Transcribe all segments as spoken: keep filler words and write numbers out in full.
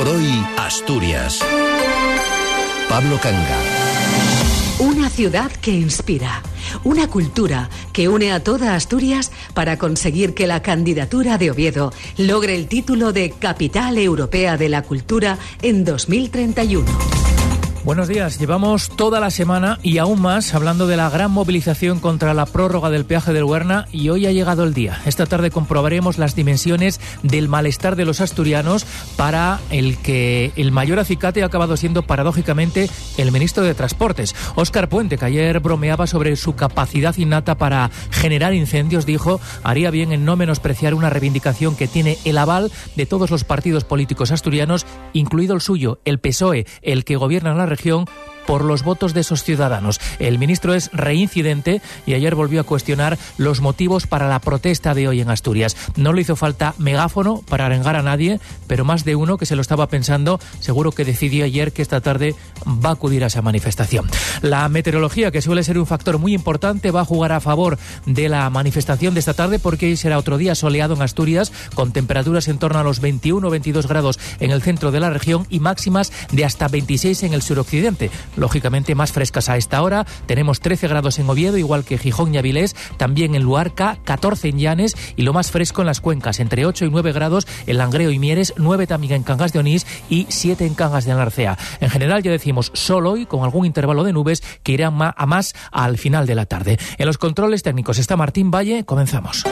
por hoy, Asturias. Pablo Canga. Una ciudad que inspira, una cultura que une a toda Asturias para conseguir que la candidatura de Oviedo logre el título de Capital Europea de la Cultura en dos mil treinta y uno. Buenos días. Llevamos toda la semana y aún más hablando de la gran movilización contra la prórroga del peaje del Huerna y hoy ha llegado el día. Esta tarde comprobaremos las dimensiones del malestar de los asturianos, para el que el mayor acicate ha acabado siendo paradójicamente el ministro de Transportes. Óscar Puente, que ayer bromeaba sobre su capacidad innata para generar incendios, dijo haría bien en no menospreciar una reivindicación que tiene el aval de todos los partidos políticos asturianos, incluido el suyo, el P S O E, el que gobierna en la región, por los votos de esos ciudadanos. El ministro es reincidente y ayer volvió a cuestionar los motivos para la protesta de hoy en Asturias. No le hizo falta megáfono para arengar a nadie, pero más de uno que se lo estaba pensando seguro que decidió ayer que esta tarde va a acudir a esa manifestación. La meteorología, que suele ser un factor muy importante, va a jugar a favor de la manifestación de esta tarde, porque hoy será otro día soleado en Asturias, con temperaturas en torno a los veintiuno o veintidós grados en el centro de la región y máximas de hasta veintiséis en el suroccidente. Lógicamente más frescas a esta hora. Tenemos trece grados en Oviedo, igual que Gijón y Avilés, también en Luarca, catorce en Llanes y lo más fresco en las cuencas, entre ocho y nueve grados en Langreo y Mieres, nueve también en Cangas de Onís y siete en Cangas de Narcea. En general, ya decimos, sol hoy, con algún intervalo de nubes que irán a más al final de la tarde. En los controles técnicos está Martín Valle. Comenzamos.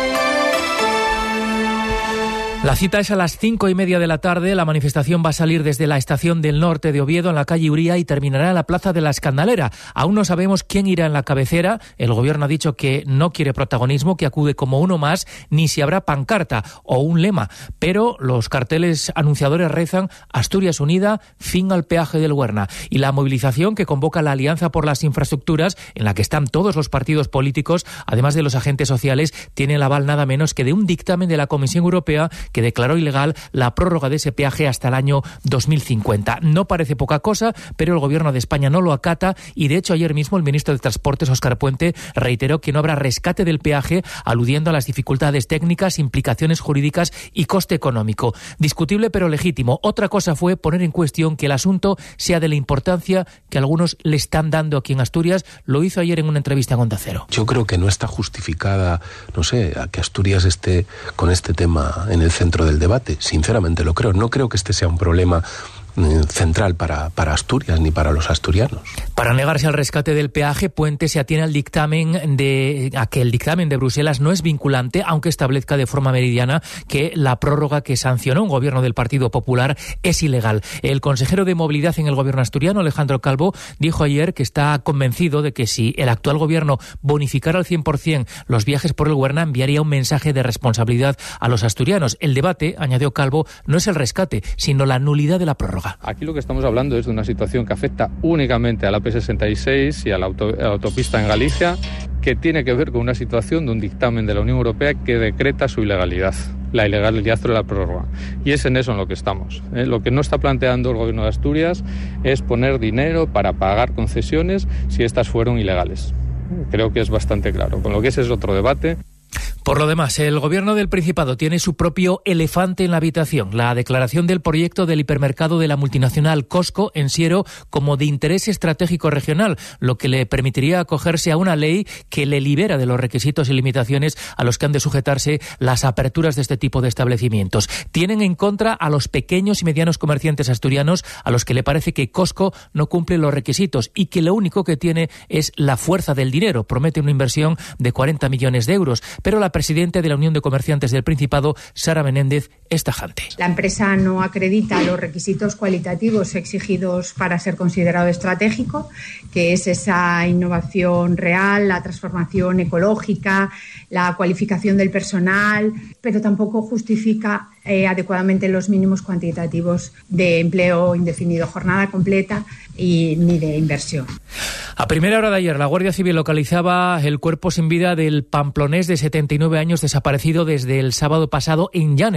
La cita es a las cinco y media de la tarde. La manifestación va a salir desde la estación del norte de Oviedo, en la calle Uría, y terminará en la plaza de la Escandalera. Aún no sabemos quién irá en la cabecera. El gobierno ha dicho que no quiere protagonismo, que acude como uno más, ni si habrá pancarta o un lema. Pero los carteles anunciadores rezan: Asturias unida, fin al peaje del Huerna. Y la movilización que convoca la Alianza por las Infraestructuras, en la que están todos los partidos políticos, además de los agentes sociales, tiene el aval nada menos que de un dictamen de la Comisión Europea que declaró ilegal la prórroga de ese peaje hasta el año dos mil cincuenta. No parece poca cosa, pero el gobierno de España no lo acata y, de hecho, ayer mismo el ministro de Transportes, Óscar Puente, reiteró que no habrá rescate del peaje, aludiendo a las dificultades técnicas, implicaciones jurídicas y coste económico. Discutible pero legítimo. Otra cosa fue poner en cuestión que el asunto sea de la importancia que algunos le están dando aquí en Asturias. Lo hizo ayer en una entrevista en Onda Cero. Yo creo que no está justificada, no sé, a que Asturias esté con este tema en el centro del debate. Sinceramente lo creo. No creo que este sea un problema central para, para Asturias ni para los asturianos. Para negarse al rescate del peaje, Puente se atiene al dictamen de a que el dictamen de Bruselas no es vinculante, aunque establezca de forma meridiana que la prórroga que sancionó un gobierno del Partido Popular es ilegal. El consejero de Movilidad en el gobierno asturiano, Alejandro Calvo, dijo ayer que está convencido de que si el actual gobierno bonificara al cien por ciento los viajes por el Huerna, enviaría un mensaje de responsabilidad a los asturianos. El debate, añadió Calvo, no es el rescate, sino la nulidad de la prórroga. Aquí lo que estamos hablando es de una situación que afecta únicamente a la P sesenta y seis y a la, auto, a la autopista en Galicia, que tiene que ver con una situación de un dictamen de la Unión Europea que decreta su ilegalidad, la ilegalidad de la prórroga. Y es en eso en lo que estamos. ¿eh? Lo que no está planteando el Gobierno de Asturias es poner dinero para pagar concesiones si estas fueron ilegales. Creo que es bastante claro. Con lo que ese es otro debate. Por lo demás, el gobierno del Principado tiene su propio elefante en la habitación: la declaración del proyecto del hipermercado de la multinacional Costco en Siero como de interés estratégico regional, lo que le permitiría acogerse a una ley que le libera de los requisitos y limitaciones a los que han de sujetarse las aperturas de este tipo de establecimientos. Tienen en contra a los pequeños y medianos comerciantes asturianos, a los que le parece que Costco no cumple los requisitos y que lo único que tiene es la fuerza del dinero. Promete una inversión de cuarenta millones de euros, pero la presidenta de la Unión de Comerciantes del Principado, Sara Menéndez, es tajante. La empresa no acredita los requisitos cualitativos exigidos para ser considerado estratégico, que es esa innovación real, la transformación ecológica, la cualificación del personal, pero tampoco justifica eh, adecuadamente los mínimos cuantitativos de empleo indefinido, jornada completa y ni de inversión. A primera hora de ayer, la Guardia Civil localizaba el cuerpo sin vida del pamplonés de setenta y nueve años desaparecido desde el sábado pasado en Llanes. Los equipos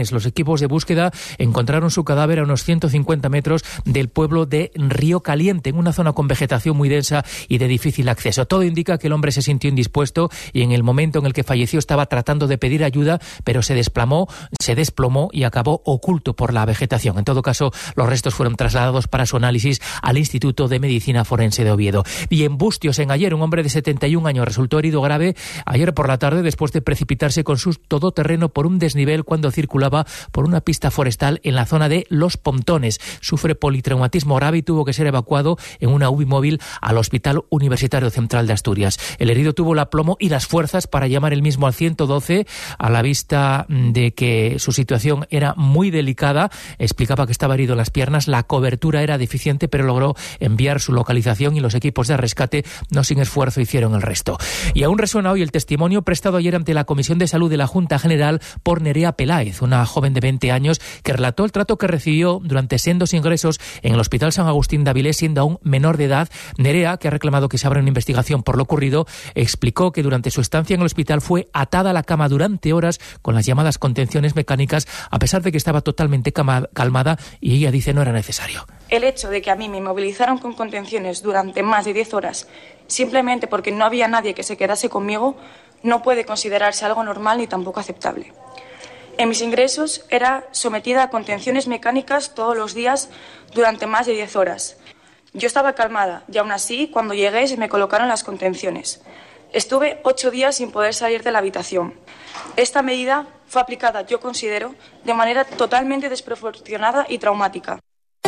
equipos de búsqueda encontraron su cadáver a unos ciento cincuenta metros del pueblo de Río Caliente, en una zona con vegetación muy densa y de difícil acceso. Todo indica que el hombre se sintió indispuesto y en el momento en el que falleció estaba tratando de pedir ayuda, pero se desplomó, se desplomó y acabó oculto por la vegetación. En todo caso, los restos fueron trasladados para su análisis al Instituto de Medicina Forense de Oviedo. Y en Bustios, en Ayer, un hombre de setenta y un años resultó herido grave ayer por la tarde después de precipitarse con su todoterreno por un desnivel cuando circulaba por una pista forestal en la zona de Los Pontones. Sufre politraumatismo grave y tuvo que ser evacuado en una U B I móvil al Hospital Universitario Central de Asturias. El herido tuvo el aplomo y las fuerzas para llamar él mismo al ciento doce a la vista de que su situación era muy delicada. Explicaba que estaba herido en las piernas, la cobertura era deficiente, pero logró enviar su localización y los equipos de rescate, no sin esfuerzo, hicieron el resto. Y aún resuena hoy el testimonio prestado ayer ante la Comisión de Salud de la Junta General por Nerea Peláez, una joven de veinte años que relató el trato que recibió durante sendos ingresos en el Hospital San Agustín de Avilés, siendo aún menor de edad. Nerea, que ha reclamado que se abra una investigación por lo ocurrido, explicó que durante su estancia en el hospital fue atada a la cama durante horas con las llamadas contenciones mecánicas, a pesar de que estaba totalmente calmada, y ella dice no era necesario. El hecho de que a mí me inmovilizaron con contenciones durante más de diez horas simplemente porque no había nadie que se quedase conmigo no puede considerarse algo normal ni tampoco aceptable. En mis ingresos era sometida a contenciones mecánicas todos los días durante más de diez horas. Yo estaba calmada y aún así cuando llegué se me colocaron las contenciones. Estuve ocho días sin poder salir de la habitación. Esta medida fue aplicada, yo considero, de manera totalmente desproporcionada y traumática.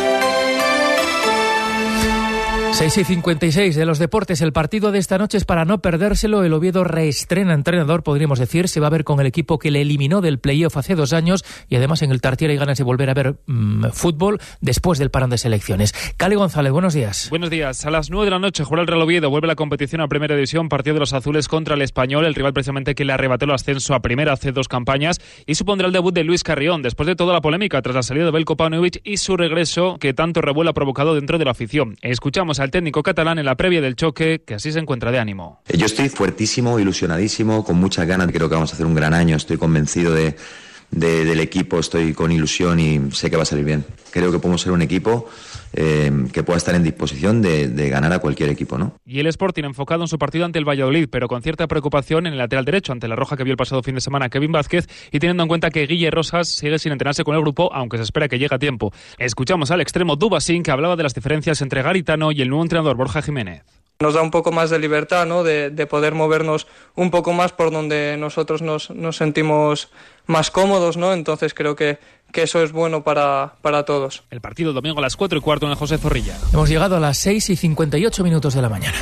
seis y cincuenta y seis de los deportes. El partido de esta noche es para no perdérselo. El Oviedo reestrena entrenador, podríamos decir. Se va a ver con el equipo que le eliminó del playoff hace dos años y además en el Tartiere hay ganas de volver a ver mmm, fútbol después del parón de selecciones. Cali González, buenos días. Buenos días. A las nueve de la noche juega el Real Oviedo. Vuelve la competición a Primera División. Partido de los azules contra el Español, el rival precisamente que le arrebató el ascenso a Primera hace dos campañas, y supondrá el debut de Luis Carrión después de toda la polémica tras la salida de Veljko Paunovic y su regreso que tanto revuelo ha provocado dentro de la afición. Escuchamos al técnico catalán en la previa del choque, que así se encuentra de ánimo. Yo estoy fuertísimo, ilusionadísimo, con muchas ganas. Creo que vamos a hacer un gran año. Estoy convencido de, de, del equipo, estoy con ilusión y sé que va a salir bien. Creo que podemos ser un equipo eh, que pueda estar en disposición de, de ganar a cualquier equipo, ¿no? Y el Sporting enfocado en su partido ante el Valladolid, pero con cierta preocupación en el lateral derecho ante la roja que vio el pasado fin de semana Kevin Vázquez, y teniendo en cuenta que Guille Rosas sigue sin entrenarse con el grupo, aunque se espera que llegue a tiempo. Escuchamos al extremo Dubasín, que hablaba de las diferencias entre Garitano y el nuevo entrenador Borja Jiménez. Nos da un poco más de libertad, ¿no? De, de poder movernos un poco más por donde nosotros nos, nos sentimos más cómodos, ¿no? Entonces creo que, que eso es bueno para, para todos. El partido el domingo a las cuatro y cuarto en el José Zorrilla. Hemos llegado a las seis y cincuenta y ocho minutos de la mañana.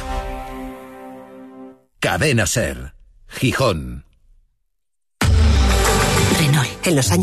Cadena SER, Gijón. Renault, en los años